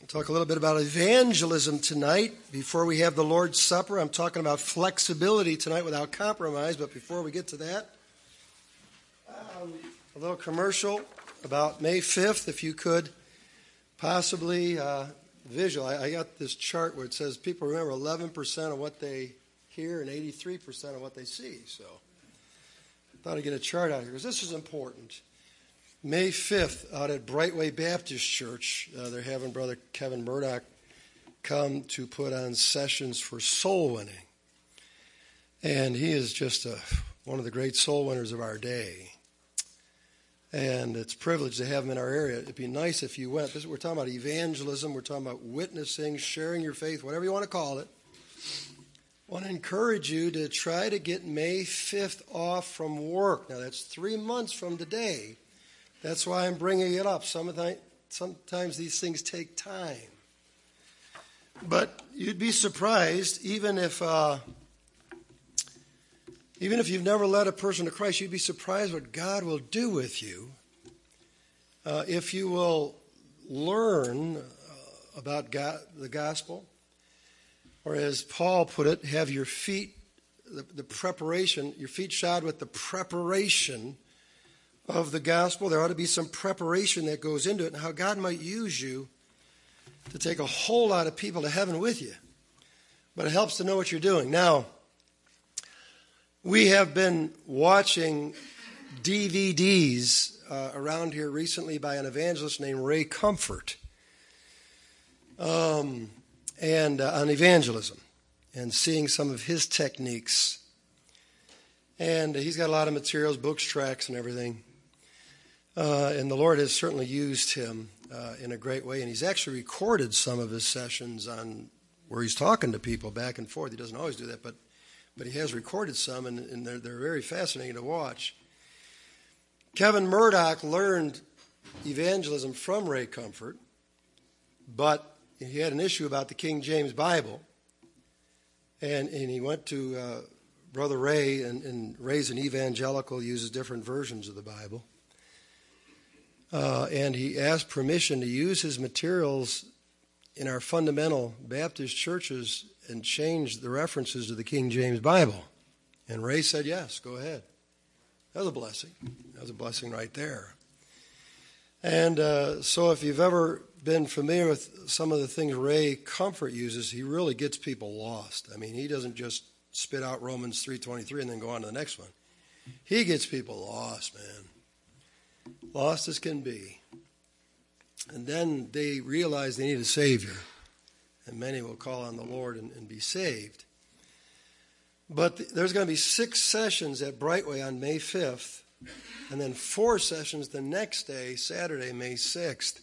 Talk a little bit about evangelism tonight. Before we have the Lord's Supper, I'm talking about flexibility tonight without compromise. But before we get to that, a little commercial about May 5th, if you could possibly visualize. I got this chart where it says people remember 11% of what they hear and 83% of what they see. So I thought I'd get a chart out here because this is important. May 5th, out at Brightway Baptist Church, they're having Brother Kevin Murdoch come to put on sessions for soul winning. And he is just one of the great soul winners of our day. And it's a privilege to have him in our area. It'd be nice if you went. We're talking about evangelism. We're talking about witnessing, sharing your faith, whatever you want to call it. I want to encourage you to try to get May 5th off from work. Now, that's 3 months from today. That's why I'm bringing it up. Sometimes these things take time. But you'd be surprised, even if you've never led a person to Christ, you'd be surprised what God will do with you if you will learn about God, the gospel, or as Paul put it, have your feet, the preparation, your feet shod with the preparation of the gospel. There ought to be some preparation that goes into it and how God might use you to take a whole lot of people to heaven with you. But it helps to know what you're doing. Now, we have been watching DVDs around here recently by an evangelist named Ray Comfort and on evangelism and seeing some of his techniques. And he's got a lot of materials, books, tracts, and everything. And the Lord has certainly used him in a great way. And he's actually recorded some of his sessions on where he's talking to people back and forth. He doesn't always do that, but he has recorded some, and they're very fascinating to watch. Kevin Murdoch learned evangelism from Ray Comfort, but he had an issue about the King James Bible. And he went to Brother Ray, and Ray's an evangelical, uses different versions of the Bible. And he asked permission to use his materials in our fundamental Baptist churches and change the references to the King James Bible. And Ray said, yes, go ahead. That was a blessing. That was a blessing right there. And so if you've ever been familiar with some of the things Ray Comfort uses, he really gets people lost. I mean, he doesn't just spit out Romans 3:23 and then go on to the next one. He gets people lost, man. Lost as can be. And then they realize they need a Savior. And many will call on the Lord and be saved. But there's going to be 6 sessions at Brightway on May 5th. And then 4 sessions the next day, Saturday, May 6th.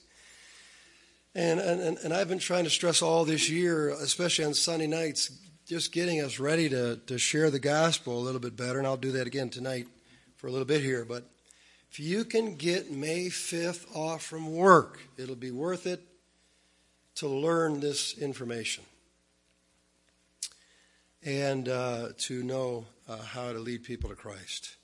And I've been trying to stress all this year, especially on Sunday nights, just getting us ready to share the gospel a little bit better. And I'll do that again tonight for a little bit here. But if you can get May 5th off from work, it'll be worth it to learn this information and to know how to lead people to Christ.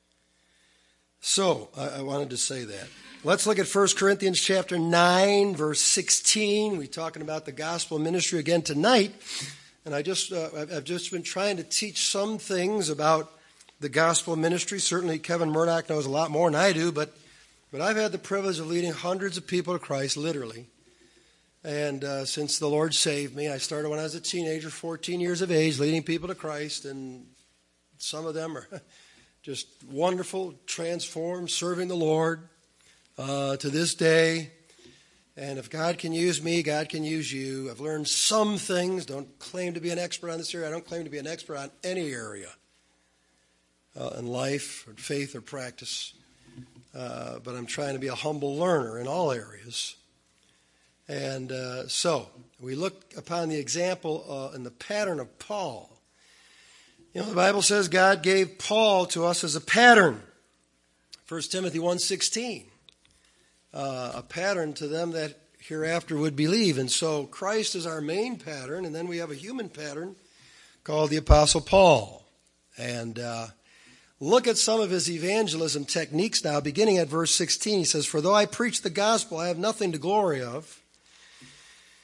So I wanted to say that. Let's look at 1 Corinthians chapter 9, verse 16. We're talking about the gospel ministry again tonight. And I've just been trying to teach some things about the gospel ministry. Certainly Kevin Murdoch knows a lot more than I do, but I've had the privilege of leading hundreds of people to Christ, literally. And since the Lord saved me, I started when I was a teenager, 14 years of age, leading people to Christ, and some of them are just wonderful, transformed, serving the Lord to this day. And if God can use me, God can use you. I've learned some things. Don't claim to be an expert on this area. I don't claim to be an expert on any area. In life, or faith, or practice. But I'm trying to be a humble learner in all areas. And so, we look upon the example and the pattern of Paul. You know, the Bible says God gave Paul to us as a pattern. 1 Timothy 1:16. A pattern to them that hereafter would believe. And so, Christ is our main pattern, and then we have a human pattern called the Apostle Paul. And look at some of his evangelism techniques now, beginning at verse 16. He says, "For though I preach the gospel, I have nothing to glory of,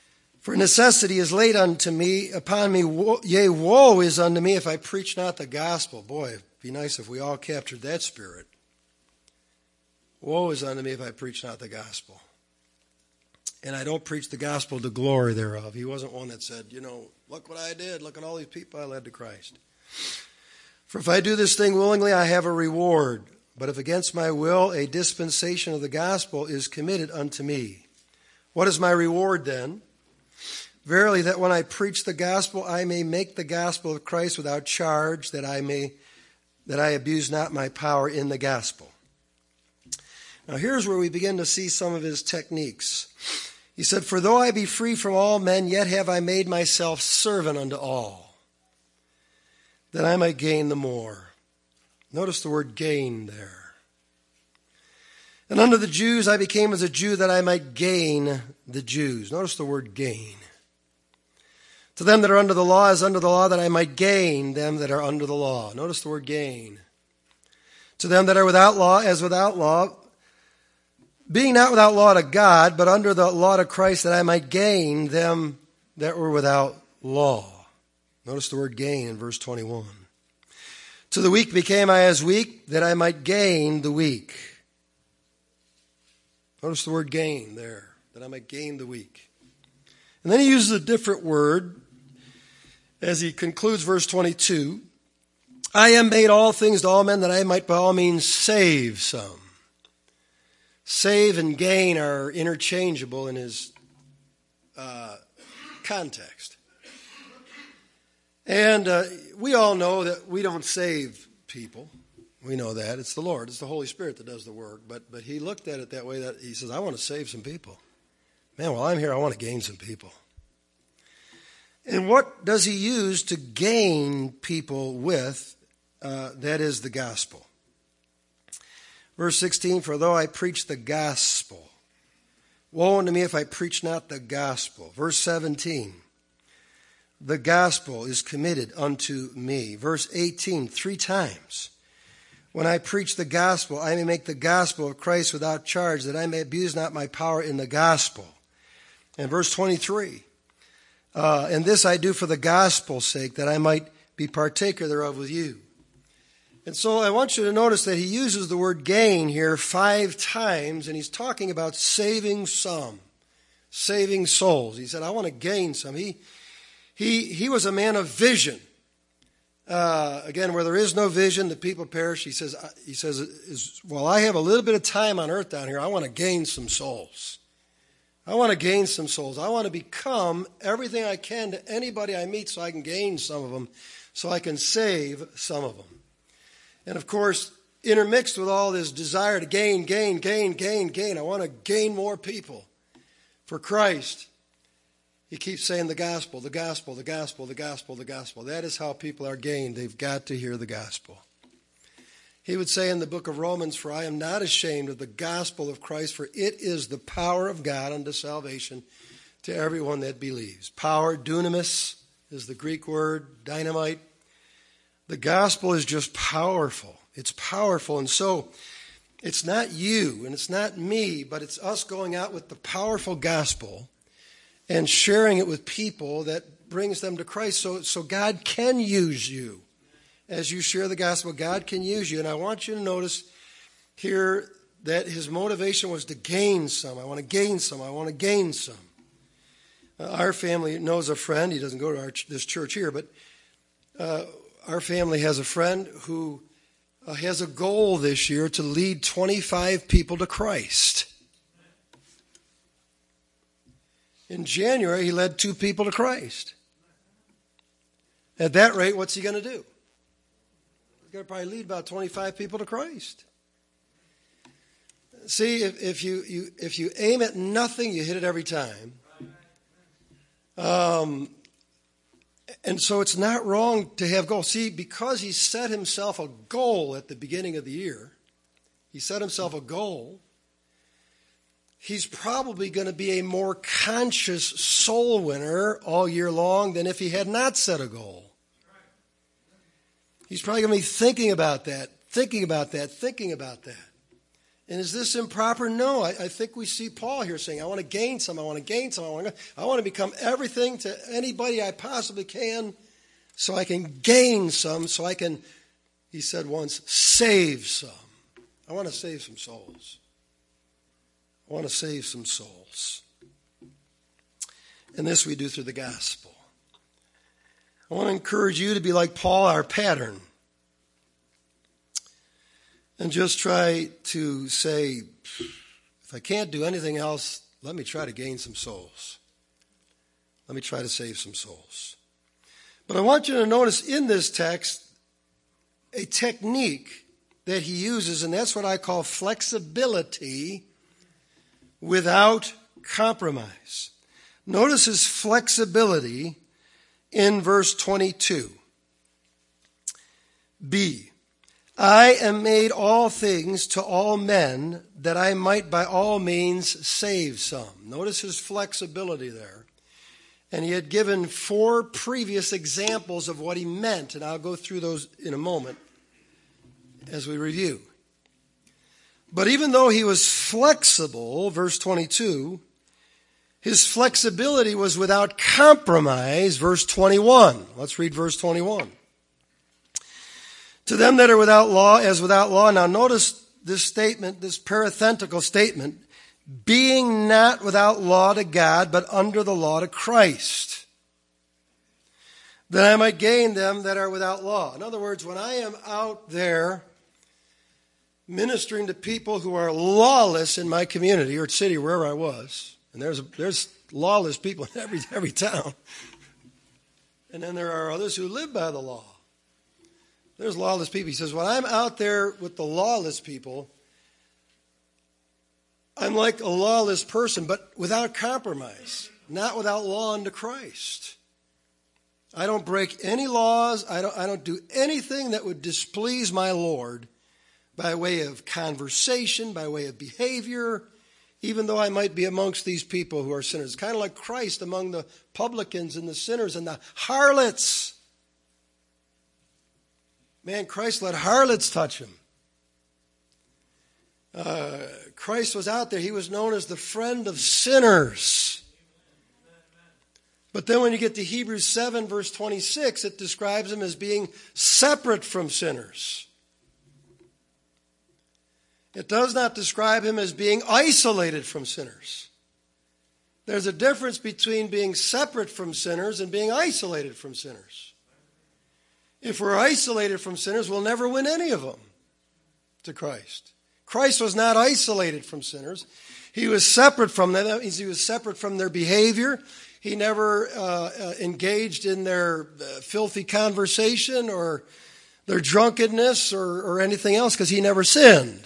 For necessity is laid upon me, yea, woe is unto me if I preach not the gospel. Boy, it'd be nice if we all captured that spirit. Woe is unto me if I preach not the gospel. And I don't preach the gospel to glory thereof. He wasn't one that said, look what I did. Look at all these people I led to Christ. For if I do this thing willingly, I have a reward. But if against my will, a dispensation of the gospel is committed unto me. What is my reward then? Verily, that when I preach the gospel, I may make the gospel of Christ without charge, that I abuse not my power in the gospel. Now here's where we begin to see some of his techniques. He said, for though I be free from all men, yet have I made myself servant unto all, that I might gain the more. Notice the word gain there. And unto the Jews I became as a Jew, that I might gain the Jews. Notice the word gain. To them that are under the law, as under the law, that I might gain them that are under the law. Notice the word gain. To them that are without law, as without law, being not without law to God, but under the law to Christ, that I might gain them that were without law. Notice the word gain in verse 21. To the weak became I as weak, that I might gain the weak. Notice the word gain there, that I might gain the weak. And then he uses a different word as he concludes verse 22. I am made all things to all men, that I might by all means save some. Save and gain are interchangeable in his context. And we all know that we don't save people. We know that. It's the Lord. It's the Holy Spirit that does the work. But he looked at it that way, that he says, I want to save some people. Man, while I'm here, I want to gain some people. And what does he use to gain people with? That is the gospel. Verse 16, for though I preach the gospel, woe unto me if I preach not the gospel. Verse 17, the gospel is committed unto me. Verse 18, 3 times. When I preach the gospel, I may make the gospel of Christ without charge, that I may abuse not my power in the gospel. And verse 23, and this I do for the gospel's sake, that I might be partaker thereof with you. And so I want you to notice that he uses the word gain here 5 times, and he's talking about saving some, saving souls. He said, I want to gain some. He was a man of vision. Again, where there is no vision, the people perish. He says, while I have a little bit of time on earth down here, I want to gain some souls. I want to gain some souls. I want to become everything I can to anybody I meet so I can gain some of them, so I can save some of them. And of course, intermixed with all this desire to gain, I want to gain more people for Christ. He keeps saying the gospel, the gospel, the gospel, the gospel, the gospel. That is how people are gained. They've got to hear the gospel. He would say in the book of Romans, for I am not ashamed of the gospel of Christ, for it is the power of God unto salvation to everyone that believes. Power, dunamis, is the Greek word, dynamite. The gospel is just powerful. It's powerful. And so it's not you and it's not me, but it's us going out with the powerful gospel and sharing it with people that brings them to Christ. So God can use you. As you share the gospel, God can use you. And I want you to notice here that his motivation was to gain some. I want to gain some. I want to gain some. Our family knows a friend. He doesn't go to this church here, but our family has a friend who has a goal this year to lead 25 people to Christ. In January, he led 2 people to Christ. At that rate, what's he going to do? He's going to probably lead about 25 people to Christ. See, if you aim at nothing, you hit it every time. And so it's not wrong to have goals. See, because he set himself a goal at the beginning of the year, he set himself a goal, he's probably going to be a more conscious soul winner all year long than if he had not set a goal. He's probably going to be thinking about that. And is this improper? No. I think we see Paul here saying, I want to gain some, I want to gain some, I want to become everything to anybody I possibly can so I can gain some, so I can, he said once, save some. I want to save some souls. I want to save some souls. And this we do through the gospel. I want to encourage you to be like Paul, our pattern. And just try to say, if I can't do anything else, let me try to gain some souls. Let me try to save some souls. But I want you to notice in this text a technique that he uses, and that's what I call flexibility without compromise. Notice his flexibility in verse 22. B, I am made all things to all men, that I might by all means save some. Notice his flexibility there. And he had given 4 previous examples of what he meant, and I'll go through those in a moment as we review. But even though he was flexible, verse 22, his flexibility was without compromise, verse 21. Let's read verse 21. To them that are without law, as without law. Now notice this statement, this parenthetical statement, being not without law to God, but under the law to Christ, that I might gain them that are without law. In other words, when I am out there ministering to people who are lawless in my community or city, wherever I was, and there's lawless people in every town, and then there are others who live by the law. There's lawless people. He says, when I'm out there with the lawless people, I'm like a lawless person, but without compromise, not without law unto Christ. I don't break any laws. I don't do anything that would displease my Lord by way of conversation, by way of behavior, even though I might be amongst these people who are sinners. Kind of like Christ among the publicans and the sinners and the harlots. Man, Christ let harlots touch him. Christ was out there. He was known as the friend of sinners. But then when you get to Hebrews 7, verse 26, it describes him as being separate from sinners. It does not describe him as being isolated from sinners. There's a difference between being separate from sinners and being isolated from sinners. If we're isolated from sinners, we'll never win any of them to Christ. Christ was not isolated from sinners. He was separate from them. That means he was separate from their behavior. He never engaged in their filthy conversation or their drunkenness or anything else because he never sinned.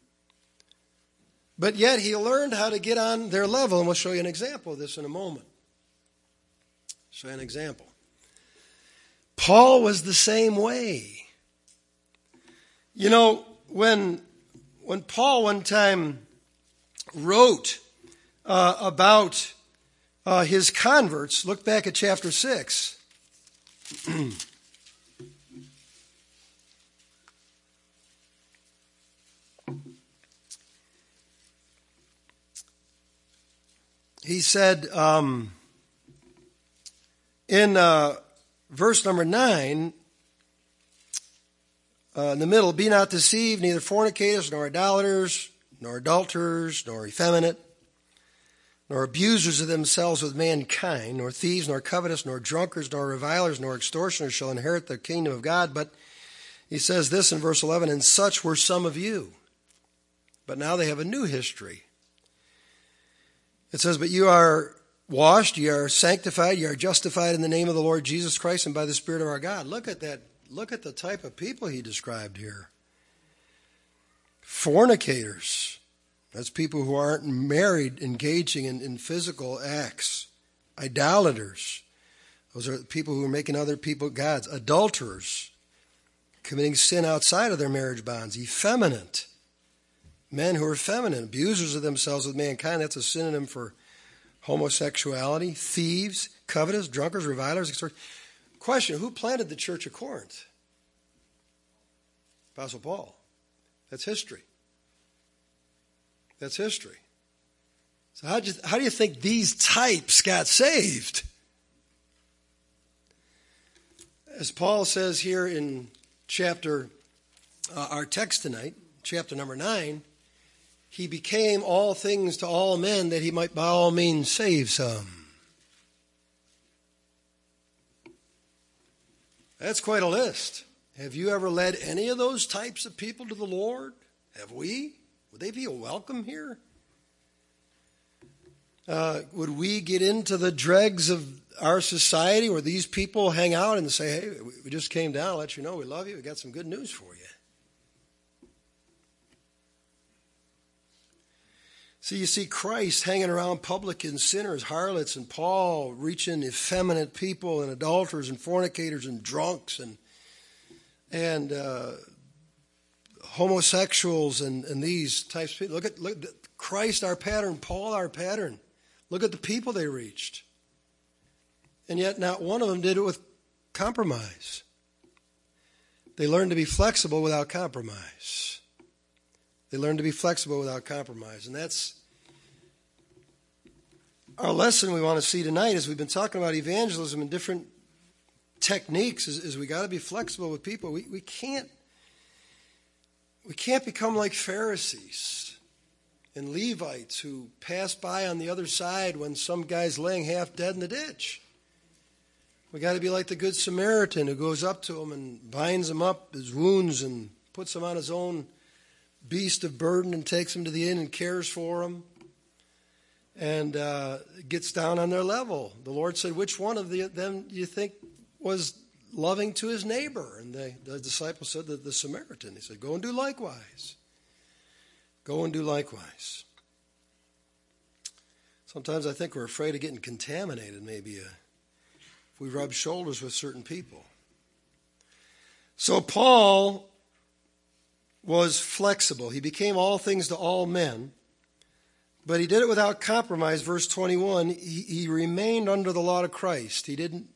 But yet he learned how to get on their level, and we'll show you an example of this in a moment. Show you an example. Paul was the same way. You know, when Paul one time wrote about his converts, look back at chapter 6. He said in verse number 9, in the middle, be not deceived, neither fornicators, nor idolaters, nor adulterers, nor effeminate, nor abusers of themselves with mankind, nor thieves, nor covetous, nor drunkards, nor revilers, nor extortioners shall inherit the kingdom of God. But he says this in verse 11, and such were some of you. But now they have a new history. It says, but you are washed, you are sanctified, you are justified in the name of the Lord Jesus Christ and by the Spirit of our God. Look at that. Look at the type of people he described here. Fornicators. That's people who aren't married, engaging in physical acts. Idolaters. Those are people who are making other people gods. Adulterers. Committing sin outside of their marriage bonds. Effeminate. Men who are feminine. Abusers of themselves with mankind. That's a synonym for homosexuality. Thieves. Covetous. Drunkards. Revilers. Extortioners. Question, who planted the church of Corinth? Apostle Paul. That's history. That's history. So how do you think these types got saved? As Paul says here in our text tonight, chapter number 9, he became all things to all men that he might by all means save some. That's quite a list. Have you ever led any of those types of people to the Lord? Have we? Would they be welcome here? Would we get into the dregs of our society where these people hang out and say, hey, we just came down to let you know we love you. We got some good news for you. So you see Christ hanging around publicans, sinners, harlots, and Paul reaching effeminate people and adulterers and fornicators and drunks and homosexuals and these types of people. Look at Christ, our pattern, Paul, our pattern. Look at the people they reached. And yet not one of them did it with compromise. They learned to be flexible without compromise. They learned to be flexible without compromise. And that's our lesson we want to see tonight as we've been talking about evangelism and different techniques is we got to be flexible with people. We can't become like Pharisees and Levites who pass by on the other side when some guy's laying half dead in the ditch. We got to be like the Good Samaritan who goes up to him and binds him up, his wounds, and puts him on his own beast of burden and takes him to the inn and cares for him and gets down on their level. The Lord said, which one of them do you think was loving to his neighbor? And the disciples said, the Samaritan. He said, go and do likewise. Go and do likewise. Sometimes I think we're afraid of getting contaminated, maybe, if we rub shoulders with certain people. So Paul was flexible. He became all things to all men, but he did it without compromise. Verse 21, he remained under the law of Christ. He didn't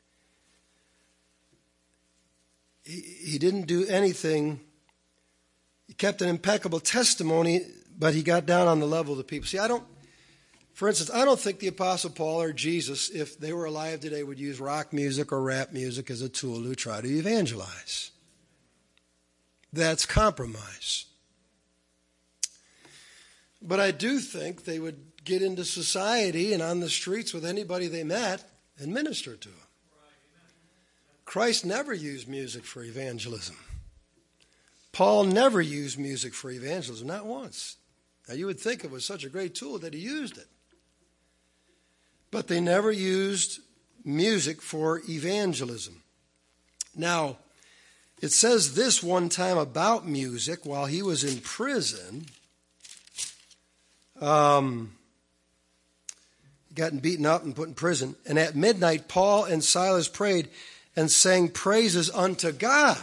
do anything. He kept an impeccable testimony, but he got down on the level of the people. See, for instance, I don't think the Apostle Paul or Jesus, if they were alive today, would use rock music or rap music as a tool to try to evangelize. That's compromise. But I do think they would get into society and on the streets with anybody they met and minister to them. Christ never used music for evangelism. Paul never used music for evangelism, not once. Now, you would think it was such a great tool that he used it. But they never used music for evangelism. Now, it says this one time about music while he was in prison. Gotten beaten up and put in prison. And at midnight, Paul and Silas prayed and sang praises unto God.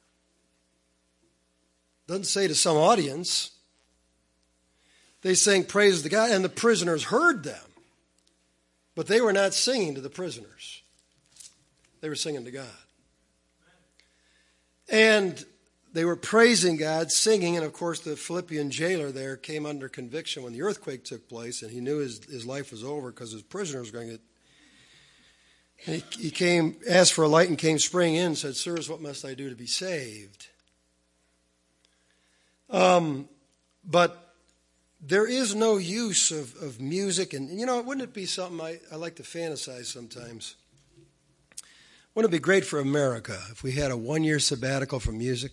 Doesn't say to some audience. They sang praises to God, and the prisoners heard them. But they were not singing to the prisoners. They were singing to God. And they were praising God, singing, and of course the Philippian jailer there came under conviction when the earthquake took place, and he knew his life was over because his prisoners were going to get... And he came, asked for a light and came springing in and said, sirs, what must I do to be saved? But there is no use of music. And, wouldn't it be something I like to fantasize sometimes? Wouldn't it be great for America if we had a 1-year sabbatical from music?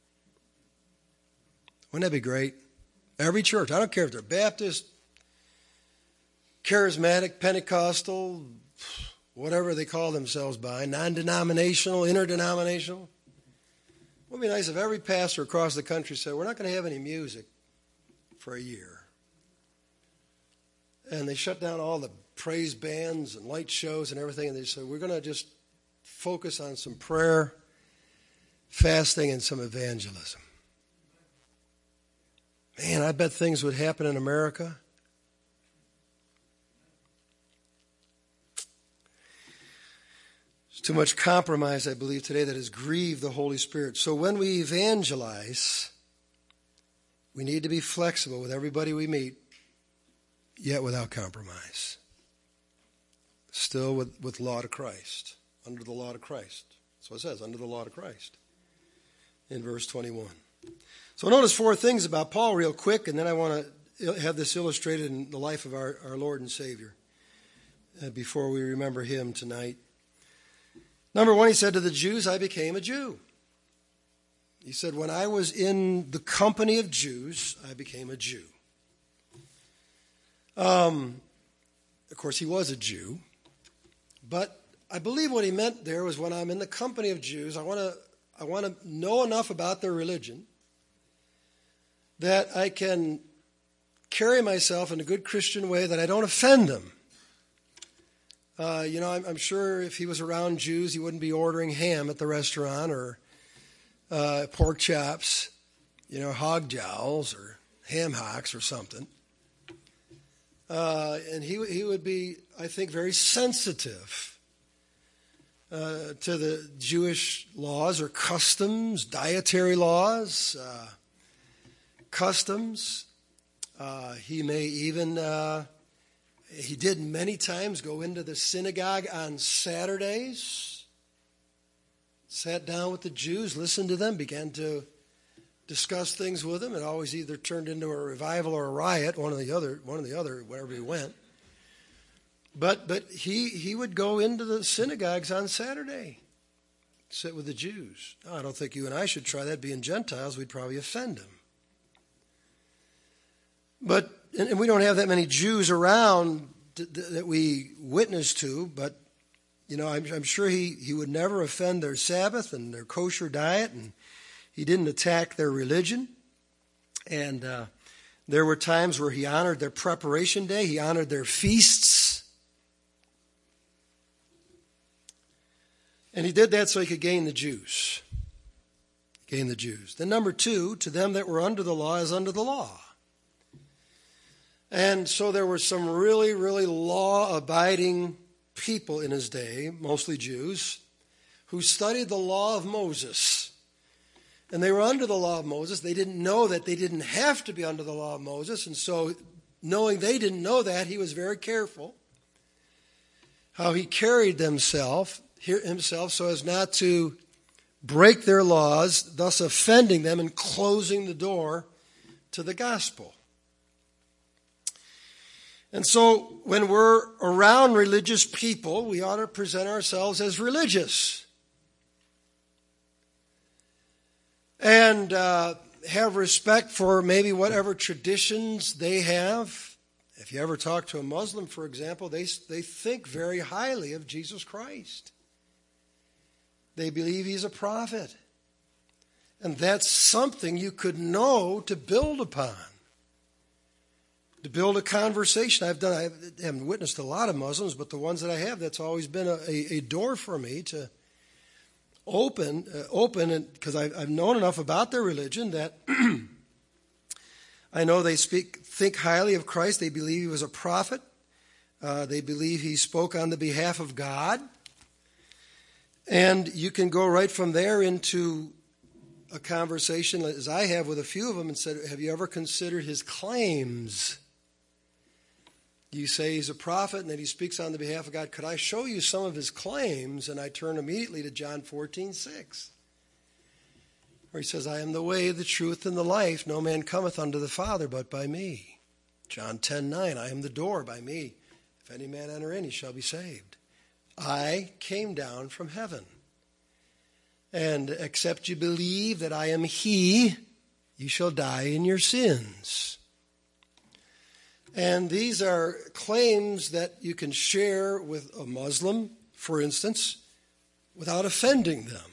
Wouldn't that be great? Every church, I don't care if they're Baptist, charismatic, Pentecostal, whatever they call themselves by, non-denominational, interdenominational. It would be nice if every pastor across the country said, we're not going to have any music for a year. And they shut down all the praise bands and light shows and everything, and they said, we're going to just focus on some prayer, fasting, and some evangelism. Man, I bet things would happen in America. There's too much compromise, I believe, today that has grieved the Holy Spirit. So when we evangelize, We need to be flexible with everybody we meet, yet without compromise. Still with law to Christ, under the law to Christ. That's what it says, under the law to Christ, in verse 21. So notice four things about Paul real quick, and then I want to have this illustrated in the life of our Lord and Savior before we remember him tonight. Number one, he said to the Jews, I became a Jew. He said, when I was in the company of Jews, I became a Jew. Of course, he was a Jew. But I believe what he meant there was when I'm in the company of Jews, I want to know enough about their religion that I can carry myself in a good Christian way that I don't offend them. I'm sure if he was around Jews, he wouldn't be ordering ham at the restaurant or pork chops, hog jowls or ham hocks or something. And he would be, I think, very sensitive to the Jewish laws or customs, dietary laws, customs. He may even, he did many times go into the synagogue on Saturdays, sat down with the Jews, listened to them, began to discuss things with them. It always either turned into a revival or a riot, one or the other, wherever he went. But he would go into the synagogues on Saturday, sit with the Jews. No, I don't think you and I should try that. Being Gentiles, we'd probably offend him. But and we don't have that many Jews around that we witness to, but I'm sure he would never offend their Sabbath and their kosher diet, and he didn't attack their religion. And there were times where he honored their preparation day. He honored their feasts. And he did that so he could gain the Jews. Then number two, to them that were under the law is under the law. And so there were some really, really law-abiding people in his day, mostly Jews, who studied the law of Moses. And they were under the law of Moses. They didn't know that they didn't have to be under the law of Moses. And so, knowing they didn't know that, he was very careful how he carried himself so as not to break their laws, thus offending them and closing the door to the gospel. And so when we're around religious people, we ought to present ourselves as religious. And have respect for maybe whatever traditions they have. If you ever talk to a Muslim, for example, they think very highly of Jesus Christ. They believe he's a prophet. And that's something you could know to build upon. To build a conversation. I haven't witnessed a lot of Muslims, but the ones that I have, that's always been a door for me to open, because I've known enough about their religion that I know they think highly of Christ. They believe he was a prophet. They believe he spoke on the behalf of God. And you can go right from there into a conversation, as I have with a few of them, and said, have you ever considered his claims? You say he's a prophet and that he speaks on the behalf of God. Could I show you some of his claims? And I turn immediately to John 14:6, where he says, I am the way, the truth, and the life. No man cometh unto the Father but by me. John 10:9, I am the door. By me, if any man enter in, he shall be saved. I came down from heaven. And except you believe that I am he, you shall die in your sins. And these are claims that you can share with a Muslim, for instance, without offending them.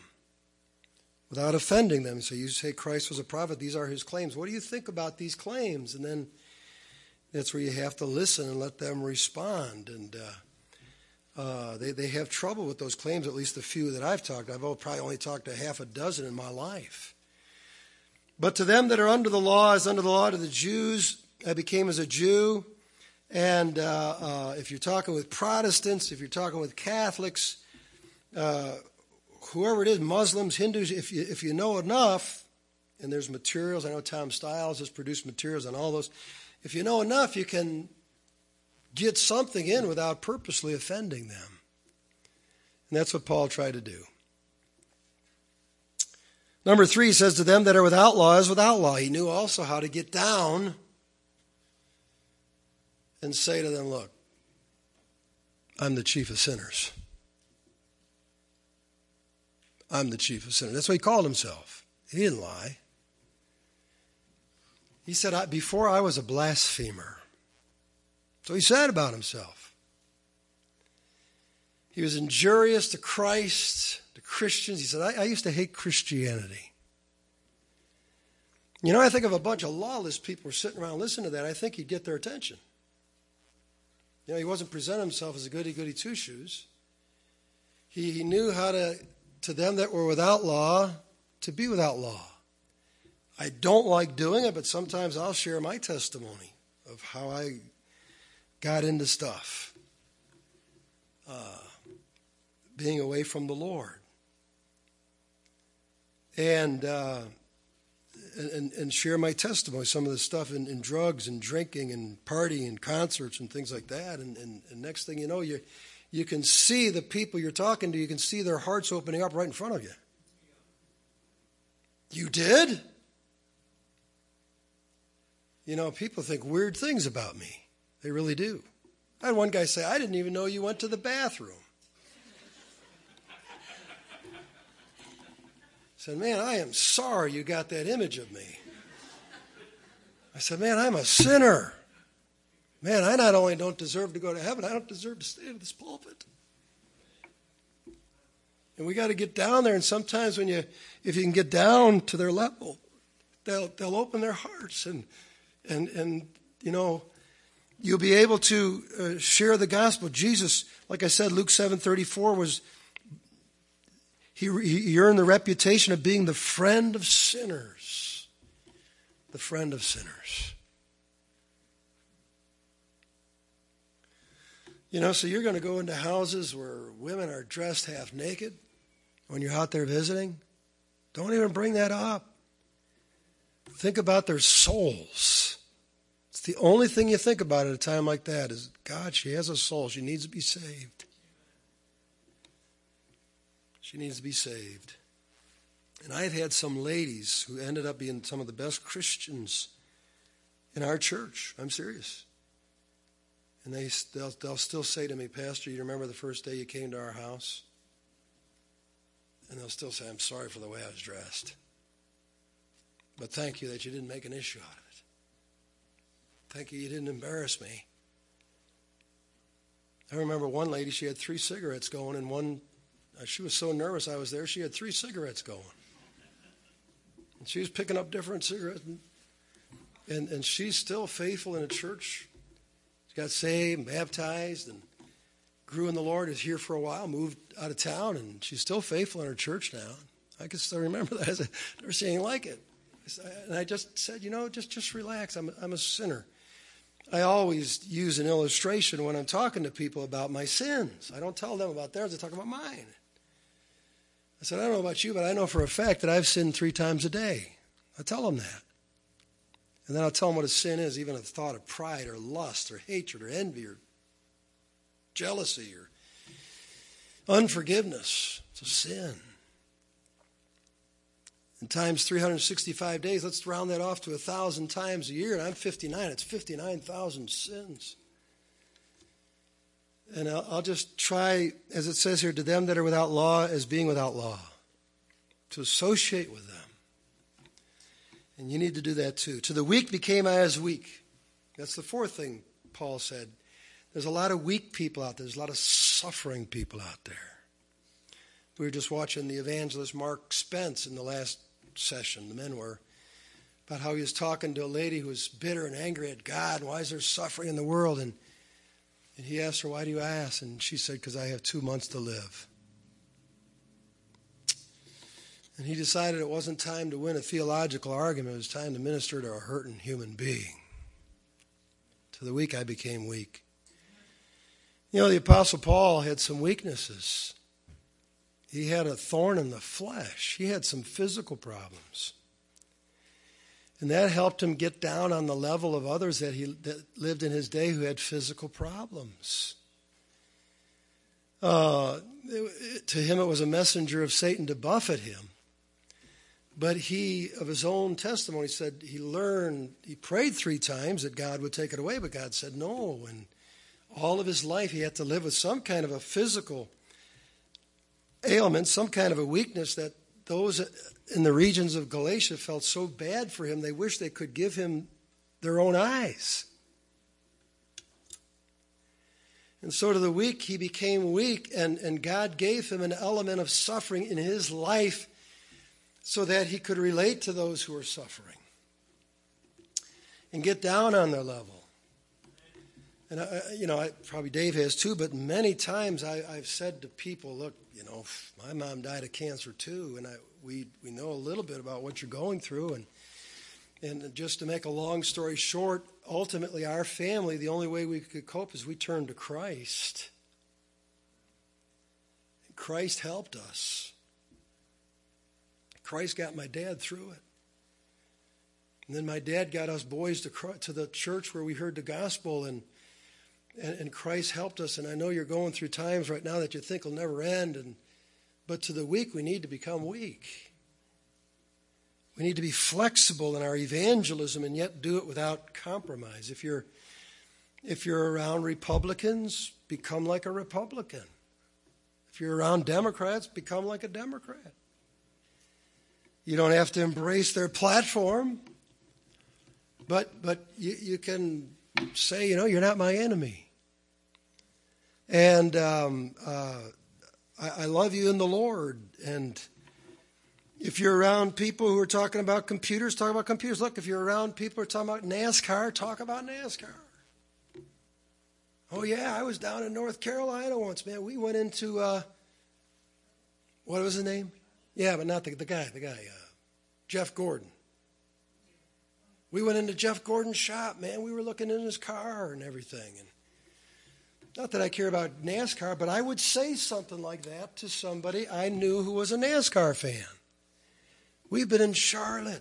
So you say Christ was a prophet. These are his claims. What do you think about these claims? And then that's where you have to listen and let them respond. And they have trouble with those claims, at least the few that I've talked. I've probably only talked to half a dozen in my life. But to them that are under the law is under the law. To the Jews, I became as a Jew. And if you're talking with Protestants, if you're talking with Catholics, whoever it is, Muslims, Hindus, if you know enough, And there's materials. I know Tom Stiles has produced materials on all those. If you know enough, you can get something in without purposely offending them. And that's what Paul tried to do. Number 3, he says, to them that are without law is without law. He knew also how to get down and say to them, look, I'm the chief of sinners. I'm the chief of sinners. That's what he called himself. He didn't lie. He said, before I was a blasphemer. So he said about himself. He was injurious to Christ, to Christians. He said, I used to hate Christianity. You know, I think if a bunch of lawless people were sitting around listening to that, I think he'd get their attention. You know, he wasn't presenting himself as a goody-goody two-shoes. He knew how to them that were without law, to be without law. I don't like doing it, but sometimes I'll share my testimony of how I got into stuff. Being away from the Lord. And share my testimony, some of the stuff in drugs and drinking and partying and concerts and things like that. And next thing you know, you can see the people you're talking to, you can see their hearts opening up right in front of you. You did? You know, people think weird things about me. They really do. I had one guy say, I didn't even know you went to the bathroom. I said, man, I am sorry you got that image of me. I said, man, I'm a sinner. Man, I not only don't deserve to go to heaven, I don't deserve to stay in this pulpit. And we got to get down there, and sometimes if you can get down to their level, they'll open their hearts and you know, you'll be able to share the gospel. Jesus, like I said, Luke 7:34 was, he earned the reputation of being the friend of sinners. The friend of sinners. You know, so you're going to go into houses where women are dressed half naked when you're out there visiting. Don't even bring that up. Think about their souls. It's the only thing you think about at a time like that is, God, she has a soul. She needs to be saved. She needs to be saved. And I had some ladies who ended up being some of the best Christians in our church. I'm serious. And they'll still say to me, Pastor, you remember the first day you came to our house? And they'll still say, I'm sorry for the way I was dressed. But thank you that you didn't make an issue out of it. Thank you didn't embarrass me. I remember one lady, she had 3 cigarettes going, and she was so nervous I was there, she had 3 cigarettes going. And she was picking up different cigarettes. And she's still faithful in a church. She got saved, baptized, and grew in the Lord, is here for a while, moved out of town, and she's still faithful in her church now. I can still remember that. I never seen anything like it. And I just said, you know, just relax. I'm a sinner. I always use an illustration when I'm talking to people about my sins. I don't tell them about theirs. I talk about mine. I said, I don't know about you, but I know for a fact that I've sinned 3 times a day. I tell them that. And then I'll tell them what a sin is, even a thought of pride or lust or hatred or envy or jealousy or unforgiveness. It's a sin. And times 365 days, let's round that off to 1,000 times a year. And I'm 59. It's 59,000 sins. And I'll just try, as it says here, to them that are without law as being without law. To associate with them. And you need to do that too. To the weak became I as weak. That's the 4th thing Paul said. There's a lot of weak people out there. There's a lot of suffering people out there. We were just watching the evangelist Mark Spence in the last session, the men were, about how he was talking to a lady who was bitter and angry at God. Why is there suffering in the world? And he asked her, why do you ask? And she said, because I have 2 months to live. And he decided it wasn't time to win a theological argument. It was time to minister to a hurting human being. To the weak I became weak. You know, the Apostle Paul had some weaknesses. He had a thorn in the flesh. He had some physical problems. And that helped him get down on the level of others that lived in his day who had physical problems. To him, it was a messenger of Satan to buffet him. But he, of his own testimony, said he prayed 3 times that God would take it away, but God said no. And all of his life, he had to live with some kind of a physical ailment, some kind of a weakness that those in the regions of Galatia felt so bad for him, they wished they could give him their own eyes. And so to the weak, he became weak, and God gave him an element of suffering in his life so that he could relate to those who are suffering and get down on their level. And, probably Dave has too, but many times I've said to people, look, my mom died of cancer too, and we know a little bit about what you're going through. And just to make a long story short, ultimately our family, the only way we could cope is we turned to Christ. And Christ helped us. Christ got my dad through it. And then my dad got us boys to the church where we heard the gospel, and Christ helped us. And I know you're going through times right now that you think will never end. But to the weak, we need to become weak. We need to be flexible in our evangelism and yet do it without compromise. If you're around Republicans, become like a Republican. If you're around Democrats, become like a Democrat. You don't have to embrace their platform, but you can say, you're not my enemy. And I love you in the Lord. And if you're around people who are talking about computers, talk about computers. Look, if you're around people who are talking about NASCAR, talk about NASCAR. Oh, yeah, I was down in North Carolina once, man. We went into, what was his name? Yeah, but not the guy, Jeff Gordon. We went into Jeff Gordon's shop, man. We were looking in his car and everything. And not that I care about NASCAR, but I would say something like that to somebody I knew who was a NASCAR fan. We've been in Charlotte.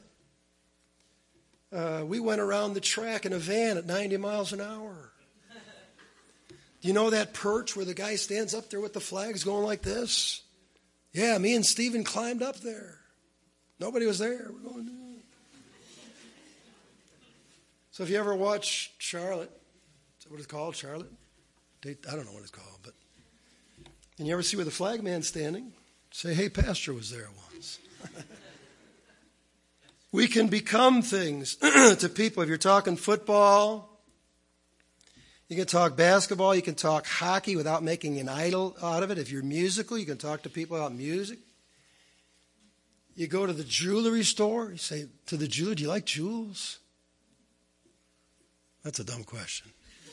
We went around the track in a van at 90 miles an hour. Do you know that perch where the guy stands up there with the flags going like this? Yeah, me and Stephen climbed up there. Nobody was there. We're going. So if you ever watch Charlotte, is that what it's called, Charlotte? I don't know what it's called, but and you ever see where the flag man's standing? Say, hey, Pastor was there once. We can become things to people. If you're talking football, you can talk basketball, you can talk hockey without making an idol out of it. If you're musical, you can talk to people about music. You go to the jewelry store, you say to the jeweler, do you like jewels? That's a dumb question.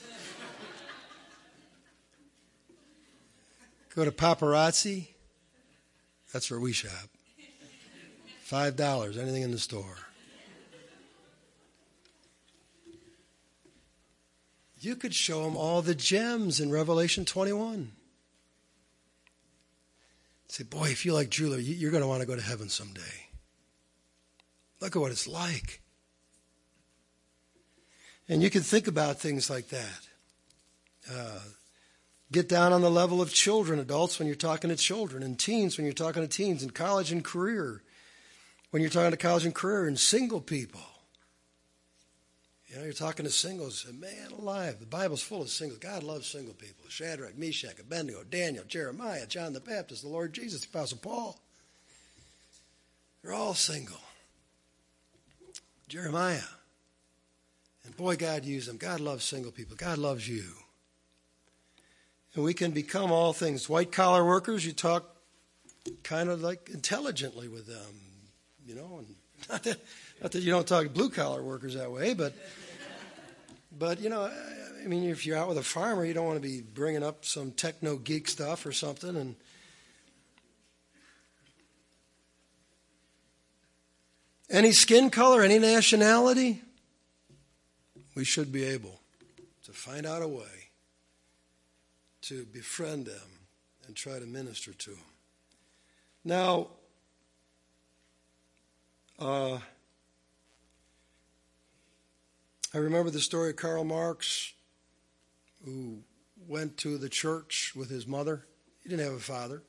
Go to Paparazzi, that's where we shop. $5, anything in the store. You could show them all the gems in Revelation 21. Say, boy, if you like jewelry, you're going to want to go to heaven someday. Look at what it's like. And you can think about things like that. Get down on the level of children, adults when you're talking to children, and teens when you're talking to teens, and college and career when you're talking to college and career, and single people. You're talking to singles. Man alive, the Bible's full of singles. God loves single people. Shadrach, Meshach, Abednego, Daniel, Jeremiah, John the Baptist, the Lord Jesus, the Apostle Paul. They're all single. Jeremiah. And boy, God used them. God loves single people. God loves you. And we can become all things. White-collar workers, you talk kind of like intelligently with them, and not that you don't talk to blue-collar workers that way, but if you're out with a farmer, you don't want to be bringing up some techno-geek stuff or something. And any skin color, any nationality, we should be able to find out a way to befriend them and try to minister to them. Now, I remember the story of Karl Marx, who went to the church with his mother. He didn't have a father.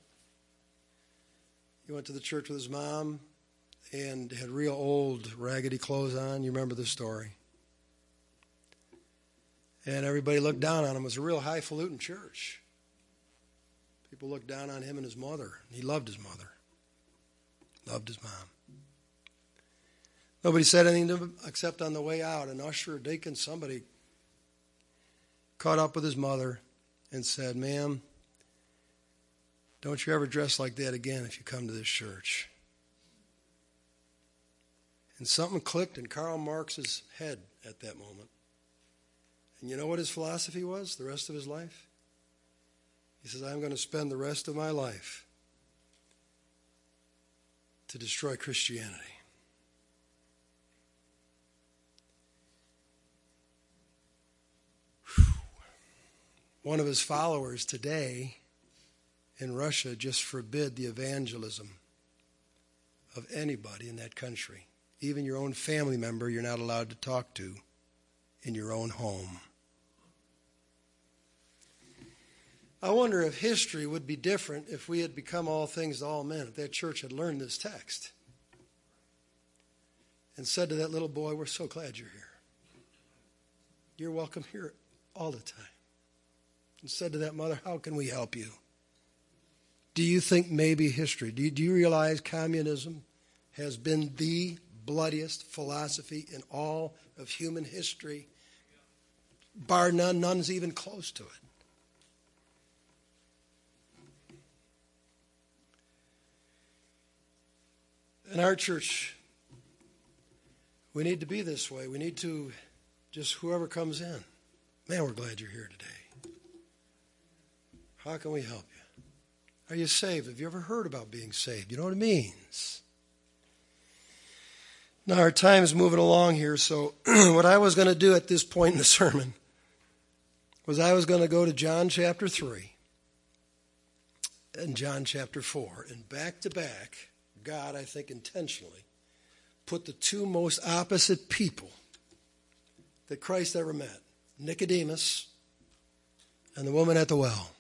He went to the church with his mom and had real old raggedy clothes on. You remember the story. And everybody looked down on him. It was a real highfalutin church. People looked down on him and his mother. He loved his mother. Loved his mom. Nobody said anything to him except on the way out. An usher, a deacon, somebody caught up with his mother and said, "Ma'am, don't you ever dress like that again if you come to this church." And something clicked in Karl Marx's head at that moment. And you know what his philosophy was the rest of his life? He says, "I'm going to spend the rest of my life to destroy Christianity." One of his followers today in Russia just forbid the evangelism of anybody in that country. Even your own family member you're not allowed to talk to in your own home. I wonder if history would be different if we had become all things to all men, if that church had learned this text and said to that little boy, "We're so glad you're here. You're welcome here all the time." And said to that mother, "How can we help you?" Do you think maybe history, do you realize communism has been the bloodiest philosophy in all of human history? Bar none, none's even close to it. In our church, we need to be this way. We need to just, whoever comes in, "Man, we're glad you're here today. How can we help you? Are you saved? Have you ever heard about being saved? You know what it means?" Now, our time is moving along here, so what I was going to do at this point in the sermon was I was going to go to John chapter 3 and John chapter 4. And back to back, God, I think intentionally, put the two most opposite people that Christ ever met, Nicodemus and the woman at the well.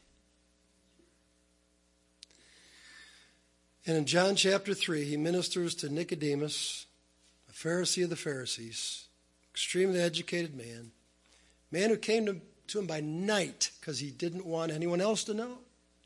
And in John chapter 3, he ministers to Nicodemus, a Pharisee of the Pharisees, extremely educated man who came to him by night because he didn't want anyone else to know.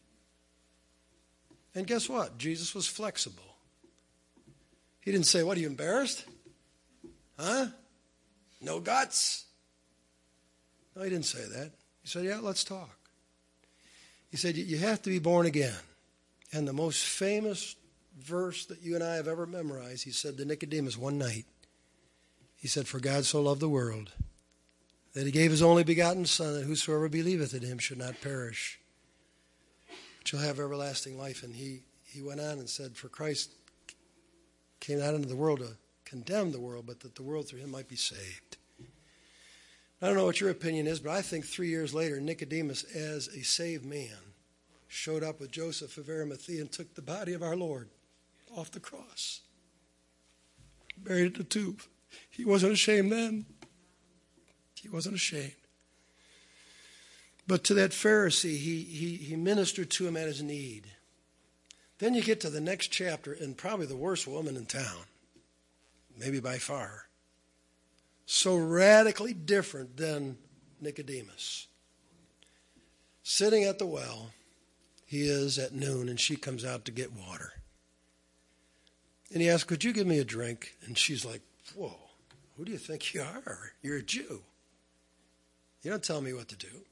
And guess what? Jesus was flexible. He didn't say, "What, are you embarrassed? Huh? No guts?" No, he didn't say that. He said, "Yeah, let's talk." He said, "You have to be born again." And the most famous verse that you and I have ever memorized, he said to Nicodemus one night, he said, "For God so loved the world that he gave his only begotten Son, that whosoever believeth in him should not perish, but shall have everlasting life." And he went on and said, "For Christ came not into the world to condemn the world, but that the world through him might be saved." I don't know what your opinion is, but I think 3 years later, Nicodemus, as a saved man, showed up with Joseph of Arimathea and took the body of our Lord off the cross, buried in the tomb. He wasn't ashamed then. He wasn't ashamed. But to that Pharisee, he ministered to him at his need. Then you get to the next chapter, and probably the worst woman in town, maybe by far. So radically different than Nicodemus. Sitting at the well, he is at noon, and she comes out to get water. And he asks, "Could you give me a drink?" And she's like, "Whoa, who do you think you are? You're a Jew. You don't tell me what to do."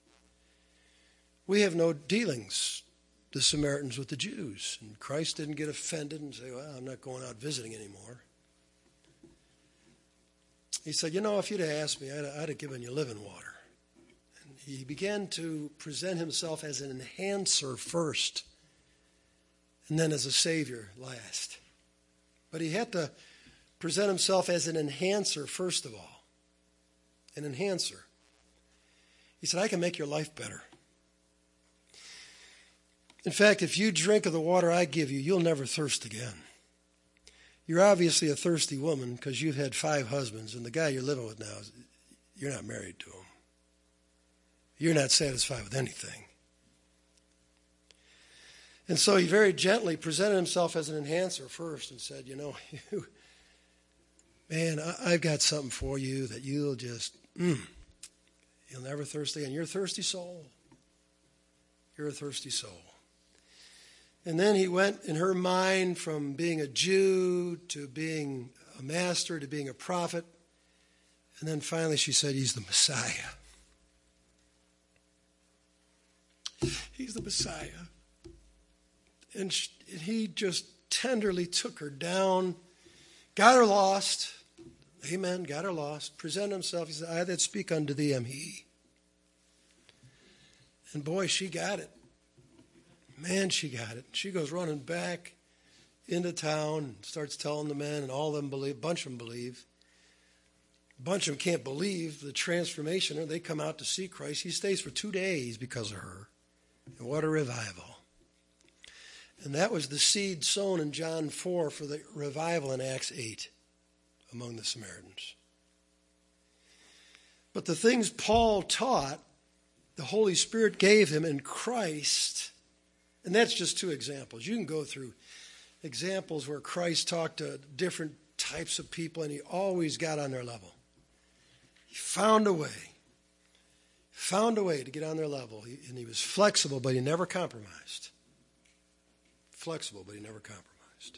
We have no dealings, the Samaritans, with the Jews. And Christ didn't get offended and say, "Well, I'm not going out visiting anymore." He said, "If you'd have asked me, I'd have given you living water." And he began to present himself as an enhancer first, and then as a savior last. But he had to present himself as an enhancer first of all. An enhancer. He said, "I can make your life better. In fact, if you drink of the water I give you, you'll never thirst again. You're obviously a thirsty woman because you've had 5 husbands, and the guy you're living with now you're not married to him. You're not satisfied with anything. And so he very gently presented himself as an enhancer first and said, man, I've got something for you that you'll just, you'll never thirst again. You're a thirsty soul. You're a thirsty soul. And then he went in her mind from being a Jew to being a master to being a prophet. And then finally she said, he's the Messiah. He's the Messiah. And he just tenderly took her down, got her lost. Amen, got her lost. Presented himself. He said, I that speak unto thee am he. And boy, she got it. Man, she got it. She goes running back into town and starts telling the men, and all of them believe, a bunch of them believe. A bunch of them can't believe the transformation. They come out to see Christ. He stays for 2 days because of her. And what a revival. And that was the seed sown in John 4 for the revival in Acts 8 among the Samaritans. But the things Paul taught, the Holy Spirit gave him in Christ, and that's just 2 examples. You can go through examples where Christ talked to different types of people and he always got on their level. He found a way to get on their level. And he was flexible, but he never compromised. Flexible, but he never compromised.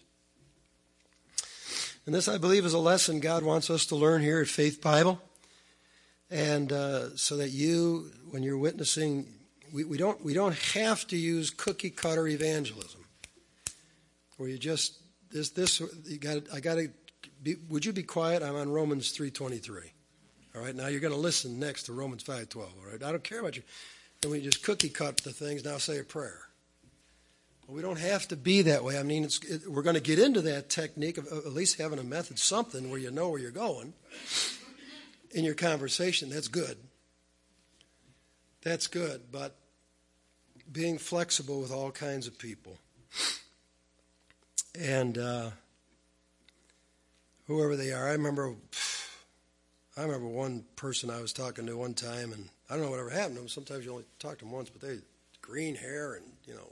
And this, I believe, is a lesson God wants us to learn here at Faith Bible. And so that you, when you're witnessing, we don't have to use cookie cutter evangelism, where you just I got to be. Would you be quiet? I'm on Romans 3:23. All right, now you're going to listen next to Romans 5:12. All right, I don't care about you. And we just cookie cut the things. Now say a prayer. Well, we don't have to be that way. I mean, we're going to get into that technique of at least having a method, something where you know where you're going in your conversation. That's good. That's good. But being flexible with all kinds of people. And whoever they are. I remember one person I was talking to one time, and I don't know whatever happened to them. Sometimes you only talk to them once, but they had green hair and,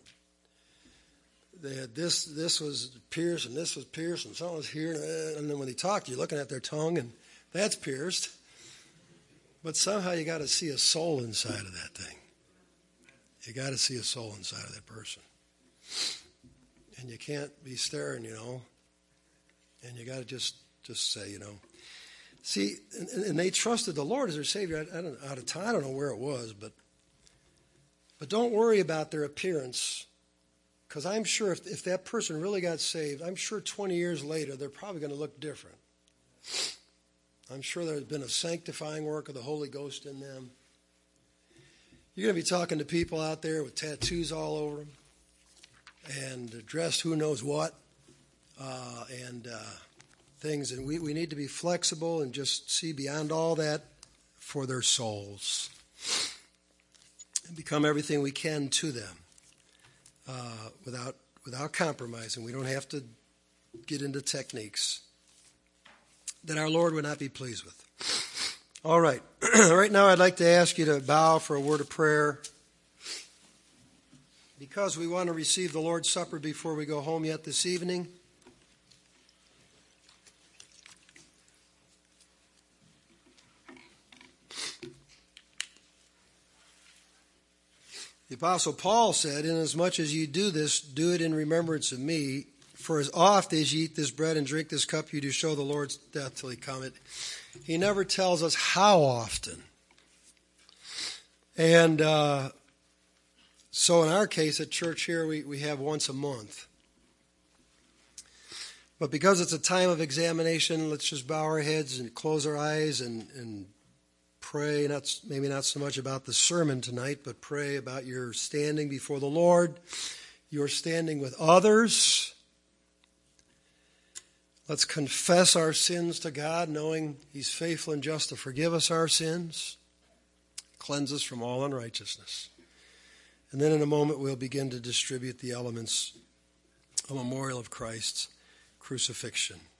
they had this was pierced and this was pierced and something was here. And then when they talk, you're looking at their tongue and that's pierced. But somehow you got to see a soul inside of that thing. You got to see a soul inside of that person. And you can't be staring, and you got to just say, See, and they trusted the Lord as their Savior. I don't know where it was, but don't worry about their appearance. Because I'm sure if that person really got saved, I'm sure 20 years later, they're probably going to look different. I'm sure there's been a sanctifying work of the Holy Ghost in them. You're going to be talking to people out there with tattoos all over them and dressed who knows what and things. And we need to be flexible and just see beyond all that for their souls and become everything we can to them. Without compromising. We don't have to get into techniques that our Lord would not be pleased with. All right. Right now I'd like to ask you to bow for a word of prayer. Because we want to receive the Lord's Supper before we go home yet this evening. The Apostle Paul said, inasmuch as you do this, do it in remembrance of me. For as oft as you eat this bread and drink this cup, you do show the Lord's death till he come. He never tells us how often. And so in our case at church here, we have once a month. But because it's a time of examination, let's just bow our heads and close our eyes and pray, maybe not so much about the sermon tonight, but pray about your standing before the Lord, your standing with others. Let's confess our sins to God, knowing he's faithful and just to forgive us our sins, cleanse us from all unrighteousness. And then in a moment we'll begin to distribute the elements, a memorial of Christ's crucifixion.